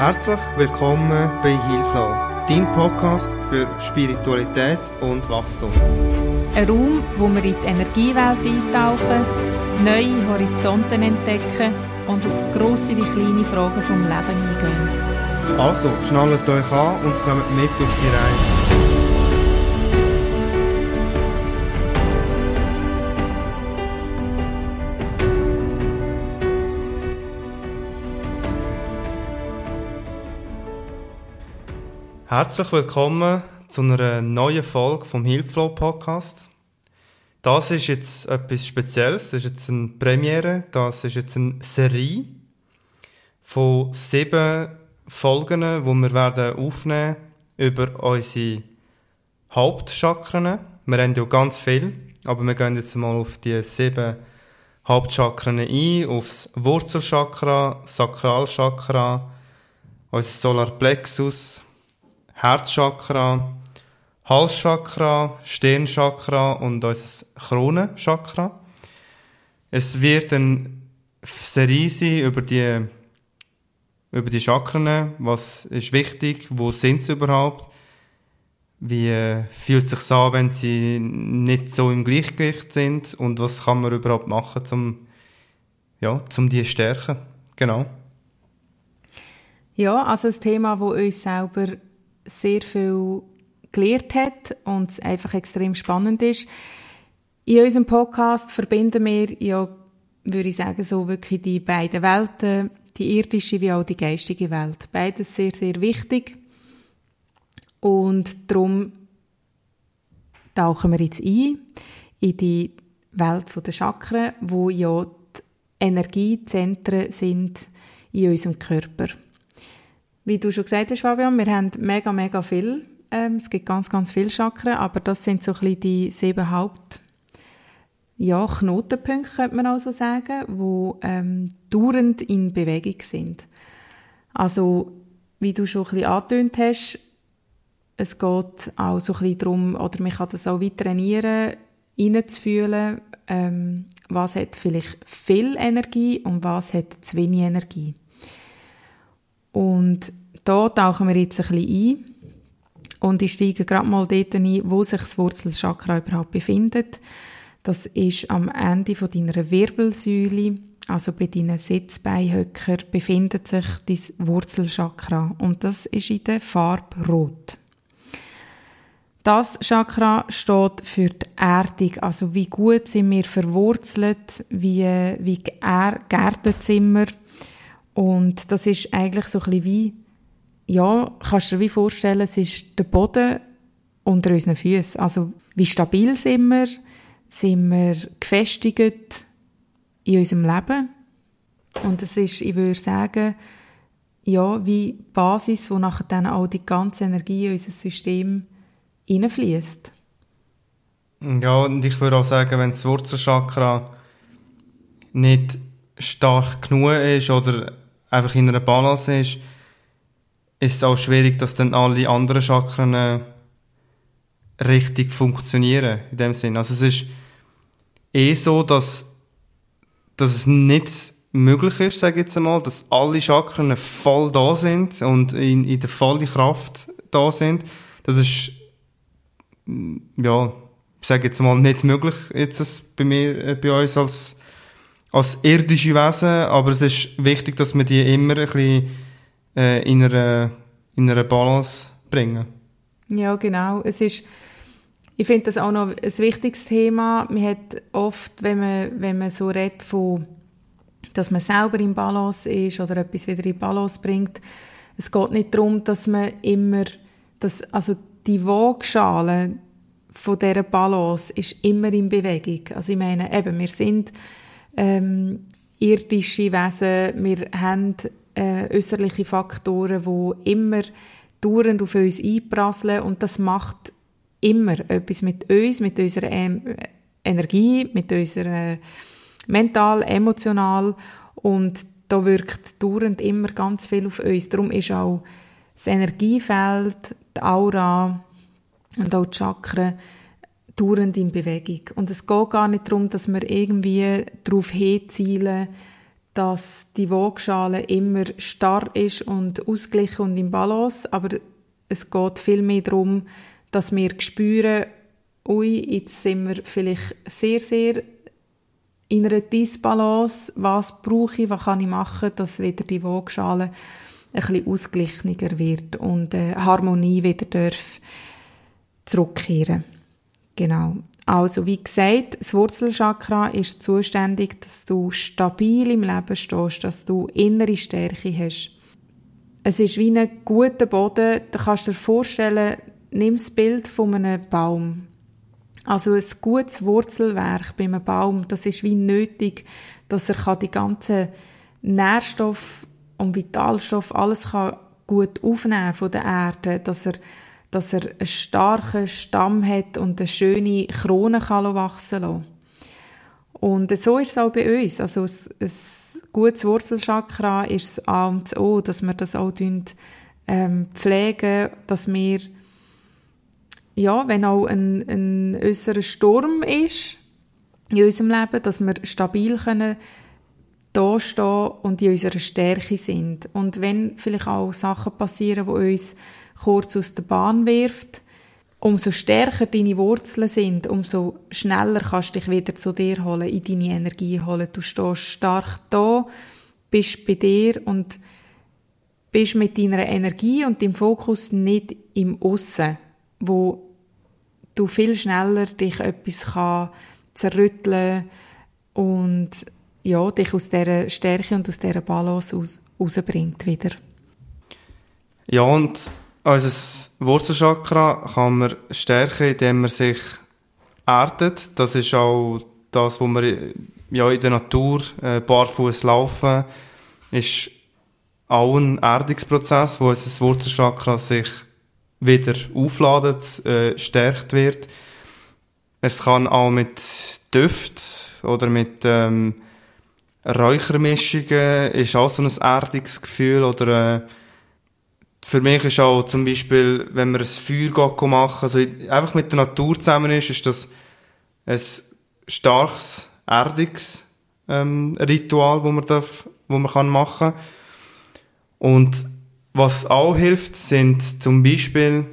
Herzlich willkommen bei Healflow, dein Podcast für Spiritualität und Wachstum. Ein Raum, wo wir in die Energiewelt eintauchen, neue Horizonte entdecken und auf grosse wie kleine Fragen vom Leben eingehen. Also, schnallt euch an und kommt mit auf die Reise. Herzlich willkommen zu einer neuen Folge vom Healflow Podcast. Das ist jetzt etwas Spezielles, das ist jetzt eine Premiere, das ist jetzt eine Serie von 7 Folgen, die wir werden aufnehmen über unsere Hauptchakren. Wir haben ja ganz viel, aber wir gehen jetzt mal auf die 7 Hauptchakren ein, aufs Wurzelchakra, Sakralchakra, unser Solarplexus, Herzchakra, Halschakra, Stirnchakra und unser Kronenchakra. Es wird eine Serie sein über die Chakren. Was ist wichtig? Wo sind sie überhaupt? Wie fühlt es sich an, wenn sie nicht so im Gleichgewicht sind? Und was kann man überhaupt machen, um die zu stärken? Genau. Ja, also ein Thema, das uns selber sehr viel gelehrt hat und einfach extrem spannend ist. In unserem Podcast verbinden wir ja, würde ich sagen, so wirklich die beiden Welten, die irdische wie auch die geistige Welt. Beides sehr, sehr wichtig. Und darum tauchen wir jetzt ein in die Welt der Chakren, wo ja die Energiezentren sind in unserem Körper. Wie du schon gesagt hast, Fabian, wir haben mega, mega viel. Es gibt ganz, ganz viele Chakren, aber das sind so ein bisschen die 7 Knotenpunkte, könnte man auch so sagen, die dauernd in Bewegung sind. Also, wie du schon ein bisschen angetönt hast, es geht auch so ein bisschen darum, oder man kann das auch weiter trainieren, reinzufühlen, was hat vielleicht viel Energie und was hat zu wenig Energie. Und da tauchen wir jetzt ein bisschen ein und ich steige gerade mal dort ein, wo sich das Wurzelchakra überhaupt befindet. Das ist am Ende von deiner Wirbelsäule, also bei deinen Sitzbeinhöcker, befindet sich dein Wurzelchakra und das ist in der Farbe Rot. Das Chakra steht für die Erdung, also wie gut sind wir verwurzelt, wie geerdet sind wir. Und das ist eigentlich so ein bisschen wie, ja, kannst du dir wie vorstellen, es ist der Boden unter unseren Füßen. Also wie stabil sind wir gefestigt in unserem Leben. Und das ist, ich würde sagen, ja, wie die Basis, wo nachher dann auch die ganze Energie in unser System hineinfließt. Ja, und ich würde auch sagen, wenn das Wurzelchakra nicht stark genug ist oder einfach in einer Balance ist es auch schwierig, dass dann alle anderen Chakren richtig funktionieren, in dem Sinn. Also es ist so, dass es nicht möglich ist, sage ich jetzt einmal, dass alle Chakren voll da sind und in der vollen Kraft da sind. Das ist, ja, ich sage jetzt mal, nicht möglich jetzt bei uns als irdische Wesen, aber es ist wichtig, dass wir die immer ein bisschen in einer Balance bringen. Ja, genau. Ich finde das auch noch ein wichtiges Thema. Man hat oft, wenn man so redet von, dass man selber in Balance ist oder etwas wieder in Balance bringt, es geht nicht darum, dass man immer, also die Waagschale von dieser Balance ist immer in Bewegung. Also ich meine, eben, wir sind irdische Wesen, wir haben äußerliche Faktoren, die immer dauernd auf uns einprasseln und das macht immer etwas mit uns, mit unserer Energie, mit unserer mental, emotional und da wirkt dauernd immer ganz viel auf uns. Darum ist auch das Energiefeld, die Aura und auch die Chakren dauernd in Bewegung. Und es geht gar nicht darum, dass wir irgendwie darauf hinzielen, dass die Waagschale immer starr ist und ausgeglichen und im Balance, aber es geht vielmehr darum, dass wir spüren, ui, jetzt sind wir vielleicht sehr, sehr in einer Disbalance. Was brauche ich, was kann ich machen, dass wieder die Waagschale ein bisschen ausgeglichener wird und Harmonie wieder darf zurückkehren. Genau. Also, wie gesagt, das Wurzelchakra ist zuständig, dass du stabil im Leben stehst, dass du innere Stärke hast. Es ist wie ein guter Boden. Da kannst du dir vorstellen, nimm das Bild von einem Baum. Also ein gutes Wurzelwerk bei einem Baum, das ist wie nötig, dass er die ganzen Nährstoffe und Vitalstoffe alles kann gut aufnehmen von der Erde, dass er einen starken Stamm hat und eine schöne Krone kann wachsen lassen. Und so ist es auch bei uns. Also ein gutes Wurzelchakra ist das A und das O, dass wir das auch pflegen, dass wir, ja, wenn auch ein äußerer Sturm ist in unserem Leben, dass wir stabil können dastehen und in unserer Stärke sind. Und wenn vielleicht auch Sachen passieren, die uns kurz aus der Bahn wirft, umso stärker deine Wurzeln sind, umso schneller kannst du dich wieder zu dir holen, in deine Energie holen. Du stehst stark da, bist bei dir und bist mit deiner Energie und deinem Fokus nicht im Aussen, wo du viel schneller dich etwas zerrütteln und ja, dich aus dieser Stärke und aus dieser Balance rausbringt wieder. Ja, und unser Wurzelchakra kann man stärken, indem man sich erdet. Das ist auch das, was wir ja in der Natur barfuß laufen, ist auch ein Erdungsprozess, wo unser Wurzelchakra sich wieder aufladet, stärkt wird. Es kann auch mit Düften oder mit Räuchermischungen ist auch so ein Erdungsgefühl oder für mich ist auch zum Beispiel, wenn man ein Feuer machen, also einfach mit der Natur zusammen ist das ein starkes Erdungsritual, wo man machen kann. Und was auch hilft, sind zum Beispiel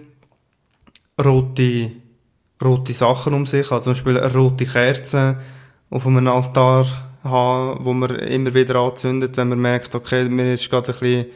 rote Sachen um sich, also zum Beispiel eine rote Kerze auf einem Altar haben, wo man immer wieder anzündet, wenn man merkt, okay, mir ist gerade ein bisschen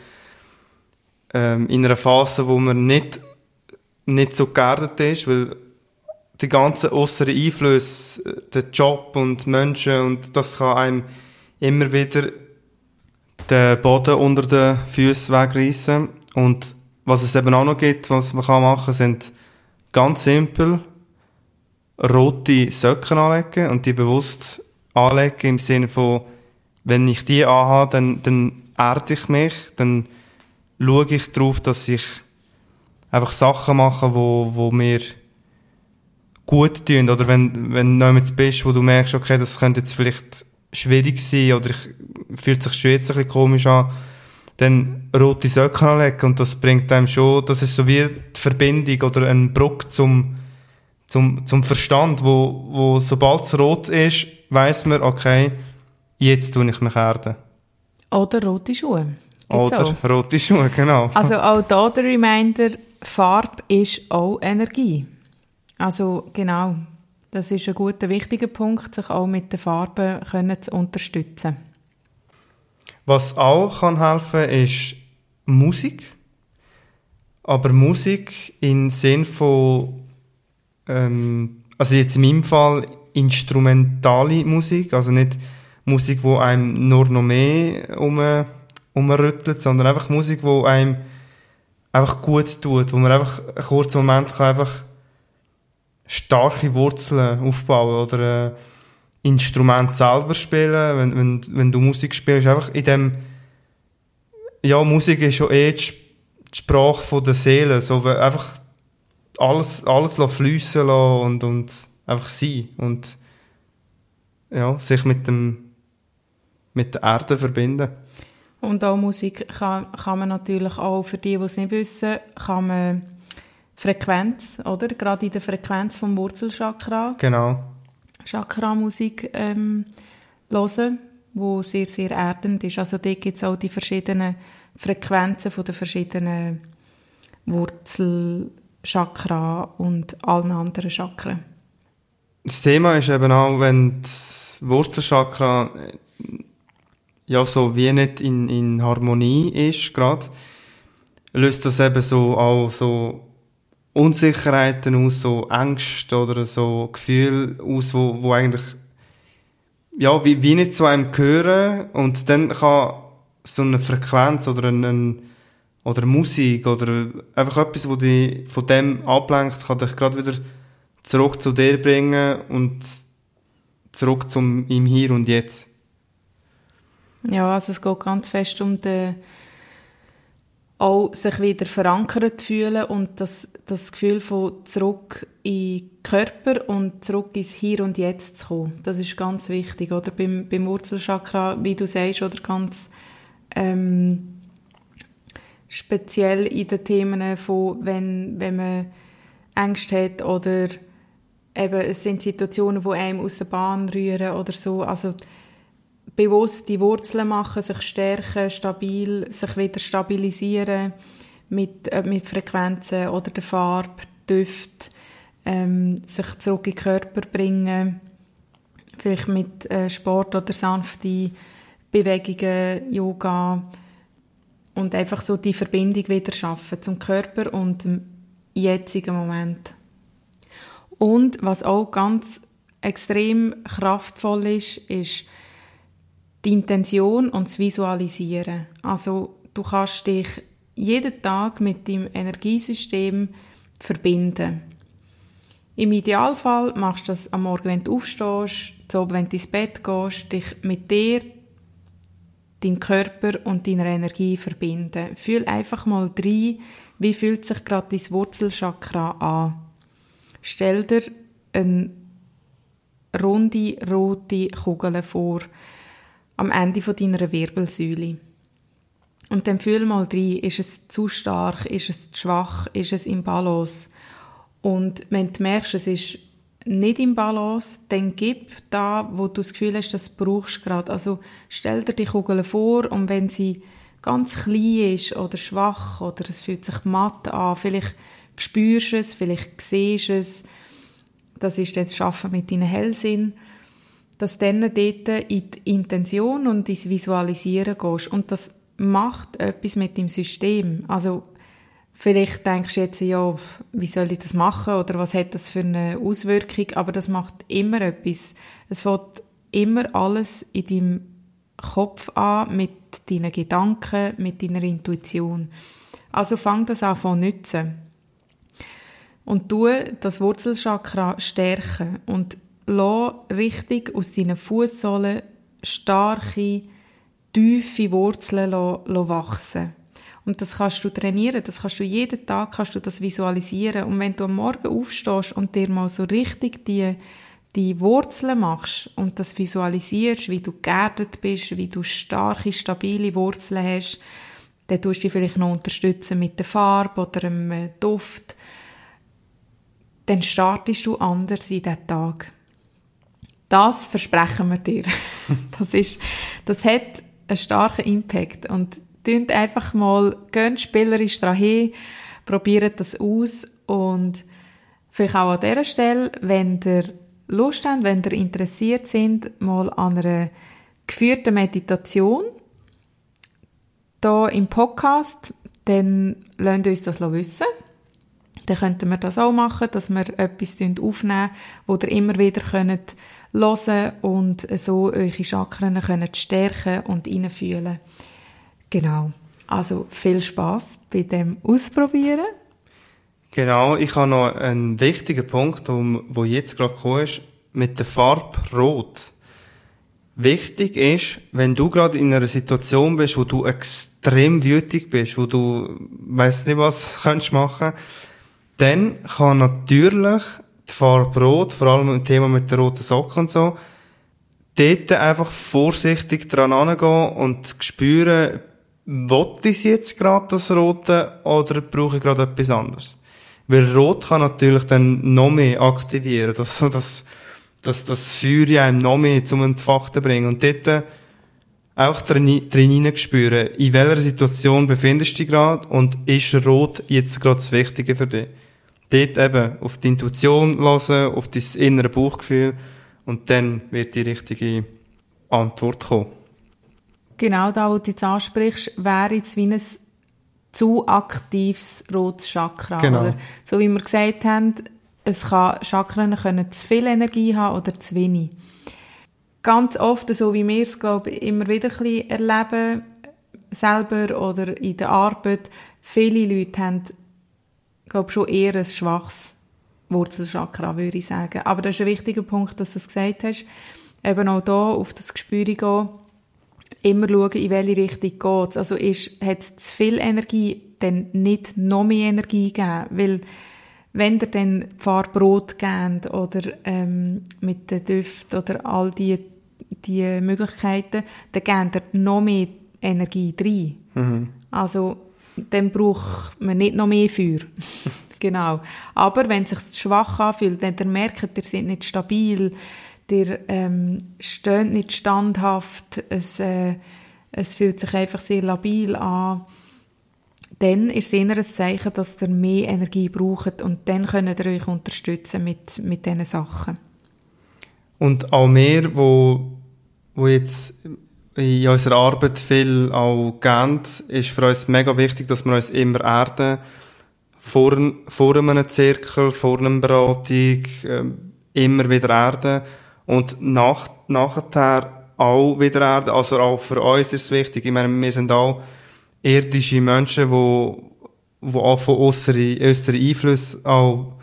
in einer Phase, wo man nicht so geerdet ist, weil die ganzen äußeren Einflüsse, der Job und Menschen, und das kann einem immer wieder den Boden unter den Füßen wegreissen. Und was es eben auch noch gibt, was man machen kann, sind ganz simpel rote Socken anlegen und die bewusst anlegen im Sinne von, wenn ich die anhabe, dann erde ich mich, dann schaue ich darauf, dass ich einfach Sachen mache, wo mir gut tun. Oder wenn du jemand bist, wo du merkst, okay, das könnte jetzt vielleicht schwierig sein oder fühlt sich schon jetzt ein bisschen komisch an, dann rote Socken anlegen und das bringt einem schon, das ist so wie die Verbindung oder ein Bruch zum Verstand, wo sobald es rot ist, weiss man, okay, jetzt tue ich mich erden. Oder rote Schuhe. Oder auch rote Schuhe, genau. Also auch da der Reminder, Farbe ist auch Energie. Also genau, das ist ein guter, wichtiger Punkt, sich auch mit den Farben zu unterstützen. Was auch kann helfen, ist Musik. Aber Musik im Sinn von, also jetzt in meinem Fall instrumentale Musik, also nicht Musik, die einem nur noch mehr umrüttelt, sondern einfach Musik, die einem einfach gut tut, wo man einfach einen kurzen Moment kann einfach starke Wurzeln aufbauen oder ein Instrument selber spielen, wenn du Musik spielst, einfach in dem, ja, Musik ist schon die Sprache von der Seele, so einfach alles fliessen lassen und einfach sein und ja, sich mit der Erde verbinden. Und auch Musik kann man natürlich auch, für die es nicht wissen, kann man Frequenz, oder? Gerade in der Frequenz vom Wurzelchakra. Genau. Chakramusik hören. wo sehr, sehr erdend ist. Also dort gibt es auch die verschiedenen Frequenzen von den verschiedenen Wurzelchakra und allen anderen Chakren. Das Thema ist eben auch, wenn das Wurzelchakra ja so wie nicht in Harmonie ist gerade, löst das eben so auch so Unsicherheiten aus, so Ängste oder so Gefühle aus, wo eigentlich ja, wie nicht zu einem gehören, und dann kann so eine Frequenz oder oder Musik oder einfach etwas, wo dich von dem ablenkt, kann dich gerade wieder zurück zu dir bringen und zurück zum im Hier und Jetzt. Ja, also es geht ganz fest um auch sich wieder verankert fühlen und das Gefühl von zurück in den Körper und zurück ins Hier und Jetzt zu kommen. Das ist ganz wichtig, oder? Beim Wurzelchakra, wie du sagst, oder ganz speziell in den Themen von, wenn man Ängste hat oder eben, es sind Situationen, die einem aus der Bahn rühren oder so. Also bewusst die Wurzeln machen, sich stärken, stabil, sich wieder stabilisieren mit Frequenzen oder der Farbe, Düft, sich zurück in den Körper bringen, vielleicht mit Sport oder sanfte Bewegungen, Yoga und einfach so die Verbindung wieder schaffen zum Körper und dem jetzigen Moment. Und was auch ganz extrem kraftvoll ist die Intention und das Visualisieren. Also du kannst dich jeden Tag mit deinem Energiesystem verbinden. Im Idealfall machst du das am Morgen, wenn du aufstehst, zu Abend, wenn du ins Bett gehst, dich mit dir, deinem Körper und deiner Energie verbinden. Fühl einfach mal rein, wie fühlt sich gerade dein Wurzelchakra an. Stell dir eine runde, rote Kugel vor, am Ende deiner Wirbelsäule. Und dann fühl mal rein, ist es zu stark, ist es zu schwach, ist es im Balance. Und wenn du merkst, es ist nicht im Balance, dann gib da, wo du das Gefühl hast, das brauchst du gerade. Also stell dir die Kugel vor, und wenn sie ganz klein ist oder schwach oder es fühlt sich matt an, vielleicht spürst du es, vielleicht siehst du es, das ist jetzt das Arbeiten mit deinem Hellsinn, dass du dann dort in die Intention und ins Visualisieren gehst. Und das macht etwas mit dem System. Also vielleicht denkst du jetzt, ja, wie soll ich das machen oder was hat das für eine Auswirkung, aber das macht immer etwas. Es fängt immer alles in deinem Kopf an, mit deinen Gedanken, mit deiner Intuition. Also fang das an zu nutzen. Und tu das Wurzelchakra stärken und lass richtig aus deinen Fußsohlen starke, tiefe Wurzeln wachsen. Und das kannst du trainieren, das kannst du jeden Tag das visualisieren. Und wenn du am Morgen aufstehst und dir mal so richtig die Wurzeln machst und das visualisierst, wie du geerdet bist, wie du starke, stabile Wurzeln hast, dann tust du dich vielleicht noch unterstützen mit der Farbe oder einem Duft. Dann startest du anders in diesen Tag. Das versprechen wir dir. Das hat einen starken Impact. Und tönt einfach mal, geht spielerisch daran hin, probiert das aus und vielleicht auch an dieser Stelle, wenn ihr Lust habt, wenn ihr interessiert sind, mal an einer geführten Meditation hier im Podcast, dann lasst uns das wissen. Dann könnten wir das auch machen, dass wir etwas aufnehmen, wo ihr immer wieder hören könnt und so eure Chakren könnt stärken und reinfühlen. Genau. Also viel Spass bei dem Ausprobieren. Genau, ich habe noch einen wichtigen Punkt, wo jetzt gerade gekommen ist, mit der Farbe Rot. Wichtig ist, wenn du gerade in einer Situation bist, wo du extrem wütig bist, wo du weiss nicht was kannst machen, dann kann natürlich die Farbe Rot, vor allem im Thema mit der roten Socke und so, dort einfach vorsichtig dran angehen und spüren, will ich jetzt gerade das Rote oder brauche ich gerade etwas anderes? Weil Rot kann natürlich dann noch mehr aktivieren, dass das Feuer einem noch mehr zum Entfachen bringen. Und dort auch drin spüren, in welcher Situation befindest du dich gerade und ist Rot jetzt gerade das Wichtige für dich. Dort eben auf die Intuition hören, auf dein innere Bauchgefühl und dann wird die richtige Antwort kommen. Genau da, wo du jetzt ansprichst, wäre jetzt wie ein zu aktives rotes Chakra. Genau. Oder? So wie wir gesagt haben, Chakren können zu viel Energie haben oder zu wenig. Ganz oft, so wie wir es, glaube ich, immer wieder ein bisschen erleben, selber oder in der Arbeit, viele Leute haben, glaube ich, schon eher ein schwaches Wurzelchakra, würde ich sagen. Aber das ist ein wichtiger Punkt, dass du es gesagt hast. Eben auch hier auf das Gespür gehen, immer schauen, in welche Richtung geht es. Also hat es zu viel Energie, dann nicht noch mehr Energie geben, weil wenn ihr dann Farbrot gebt oder mit den Düften oder all die Möglichkeiten, dann gebt ihr noch mehr Energie rein. Mhm. Also dann braucht man nicht noch mehr Feuer. Genau. Aber wenn es sich zu schwach anfühlt, wenn ihr merkt, ihr seid nicht stabil, ihr steht nicht standhaft, es fühlt sich einfach sehr labil an, dann ist es eher ein Zeichen, dass ihr mehr Energie braucht und dann könnt ihr euch unterstützen mit diesen Sachen. Und auch wir, wo jetzt in unserer Arbeit viel auch geben, ist für uns mega wichtig, dass wir uns immer erden, vor einem Zirkel, vor einer Beratung, immer wieder erden und nachher auch wieder erden. Also auch für uns ist es wichtig. Ich meine, wir sind auch irdische Menschen, die auch von äußeren Einflüssen auch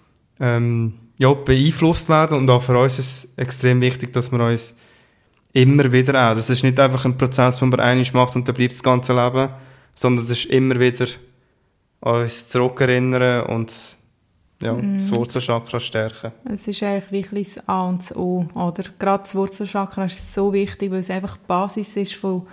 beeinflusst werden. Und auch für uns ist es extrem wichtig, dass wir uns immer wieder erden. Das ist nicht einfach ein Prozess, den man einmal macht und dann bleibt das ganze Leben, sondern das ist immer wieder uns zurückerinnern und das Wurzelchakra stärken. Es ist eigentlich wirklich das A und das O, oder? Gerade das Wurzelchakra ist so wichtig, weil es einfach die Basis ist von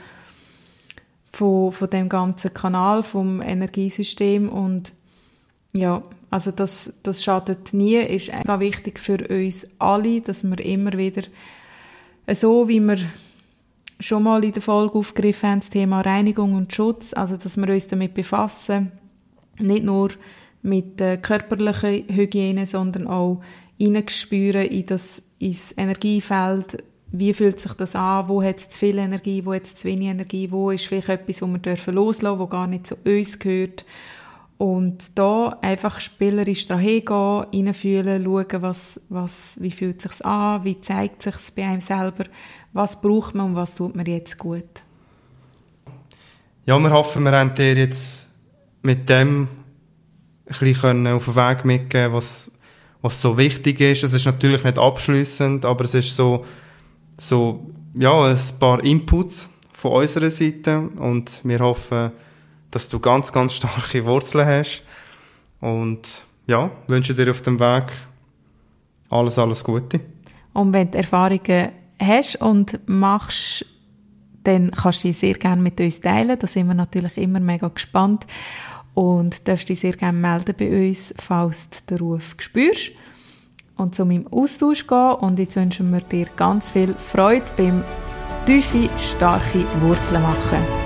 dem ganzen Kanal, vom Energiesystem und ja, also das schadet nie, ist mega wichtig für uns alle, dass wir immer wieder, so wie wir schon mal in der Folge aufgegriffen haben, das Thema Reinigung und Schutz, also dass wir uns damit befassen, nicht nur mit körperlicher Hygiene, sondern auch hineinspüren ins Energiefeld. Wie fühlt sich das an? Wo hat es zu viel Energie? Wo hat es zu wenig Energie? Wo ist vielleicht etwas, was wir loslassen dürfen, was gar nicht zu uns gehört? Und da einfach spielerisch daran gehen, hineinfühlen, schauen, wie fühlt es sich an? Wie zeigt es sich bei einem selber? Was braucht man und was tut man jetzt gut? Ja, wir hoffen, wir haben dir jetzt mit dem ein bisschen auf den Weg mitgeben, was so wichtig ist. Es ist natürlich nicht abschliessend, aber es ist so ein paar Inputs von unserer Seite und wir hoffen, dass du ganz, ganz starke Wurzeln hast und wünsche dir auf dem Weg alles Gute. Und wenn du Erfahrungen hast und machst, dann kannst du die sehr gerne mit uns teilen. Da sind wir natürlich immer mega gespannt und darfst dich sehr gerne melden bei uns, falls du den Ruf spürst. Und zu meinem Austausch gehen. Und jetzt wünschen wir dir ganz viel Freude beim tiefe, starke Wurzeln machen.